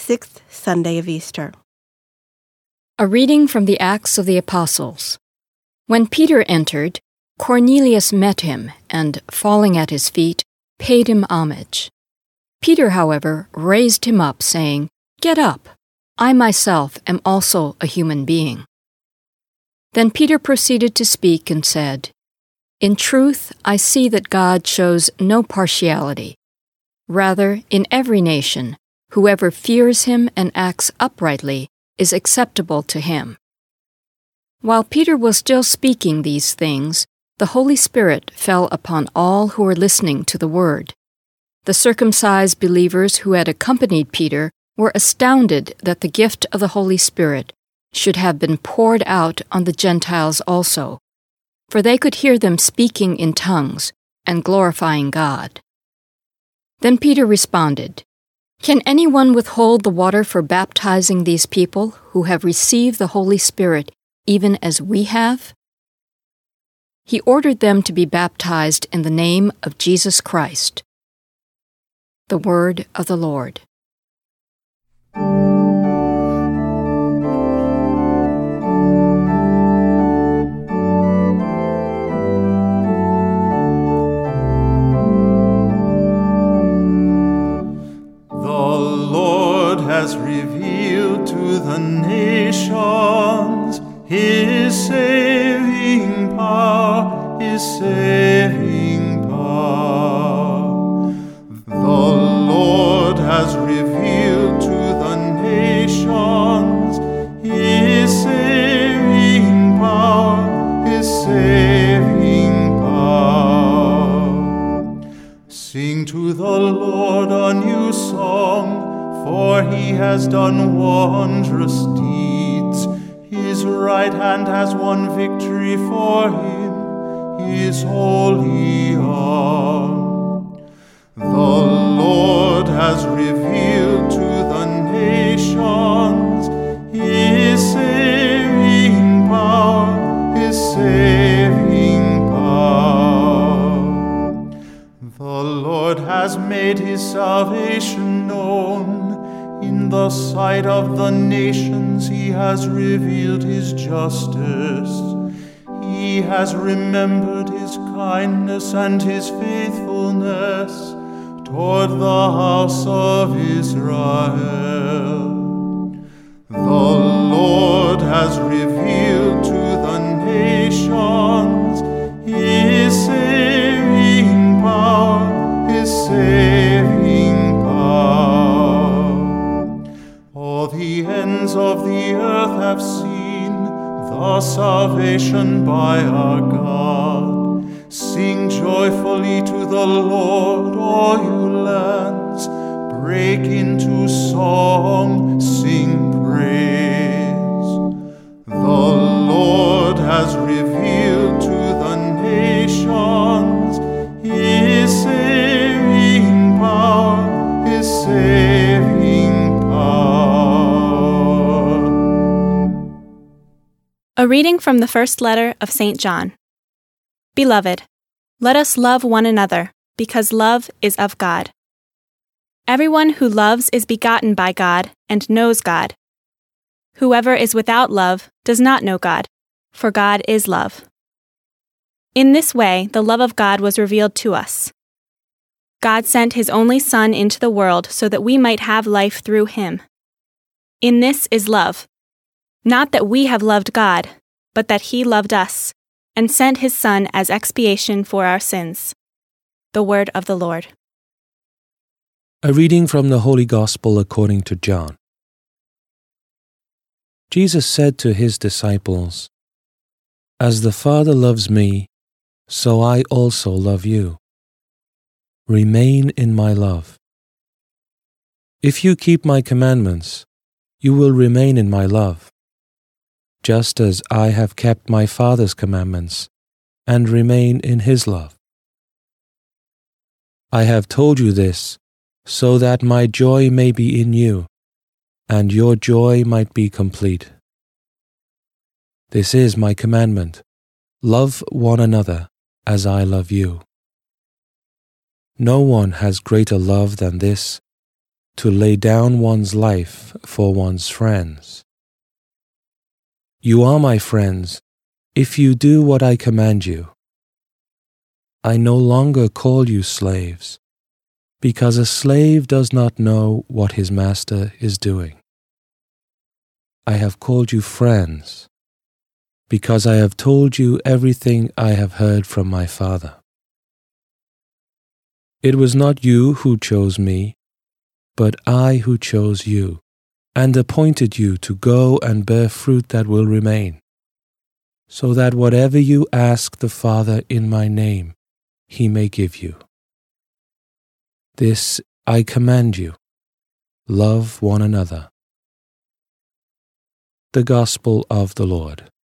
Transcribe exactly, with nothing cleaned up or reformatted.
sixth Sunday of Easter. A reading from the Acts of the Apostles. When Peter entered, Cornelius met him and, falling at his feet, paid him homage. Peter, however, raised him up, saying, "Get up! I myself am also a human being." Then Peter proceeded to speak and said, "In truth, I see that God shows no partiality. Rather, in every nation, whoever fears him and acts uprightly is acceptable to him." While Peter was still speaking these things, the Holy Spirit fell upon all who were listening to the word. The circumcised believers who had accompanied Peter were astounded that the gift of the Holy Spirit should have been poured out on the Gentiles also, for they could hear them speaking in tongues and glorifying God. Then Peter responded, "Can anyone withhold the water for baptizing these people who have received the Holy Spirit even as we have?" He ordered them to be baptized in the name of Jesus Christ. The word of the Lord. Has revealed to the nations his saving power, his saving power. The Lord has revealed to the nations his saving power, his saving power. Sing to the Lord a new song, for he has done wondrous deeds. His right hand has won victory for him, his holy arm. The Lord has revealed to the nations his saving power, his saving power. The Lord has made his salvation known. In the sight of the nations he has revealed his justice. He has remembered his kindness and his faithfulness toward the house of Israel. The Lord has revealed to the nations his saving power, his saving power. All the ends of the earth have seen the salvation by our God. Sing joyfully to the Lord, all you lands. Break into song, sing praise. The Lord has revealed to the nations his saving power, his saving power. A reading from the first letter of Saint John. Beloved, let us love one another, because love is of God. Everyone who loves is begotten by God and knows God. Whoever is without love does not know God, for God is love. In this way, the love of God was revealed to us. God sent his only Son into the world so that we might have life through him. In this is love. Not that we have loved God, but that he loved us, and sent his Son as expiation for our sins. The word of the Lord. A reading from the Holy Gospel according to John. Jesus said to his disciples, "As the Father loves me, so I also love you. Remain in my love. If you keep my commandments, you will remain in my love, just as I have kept my Father's commandments and remain in his love. I have told you this so that my joy may be in you, and your joy might be complete. This is my commandment: love one another as I love you. No one has greater love than this, to lay down one's life for one's friends. You are my friends if you do what I command you. I no longer call you slaves, because a slave does not know what his master is doing. I have called you friends, because I have told you everything I have heard from my Father. It was not you who chose me, but I who chose you, and appointed you to go and bear fruit that will remain, so that whatever you ask the Father in my name, he may give you. This I command you, love one another. The Gospel of the Lord.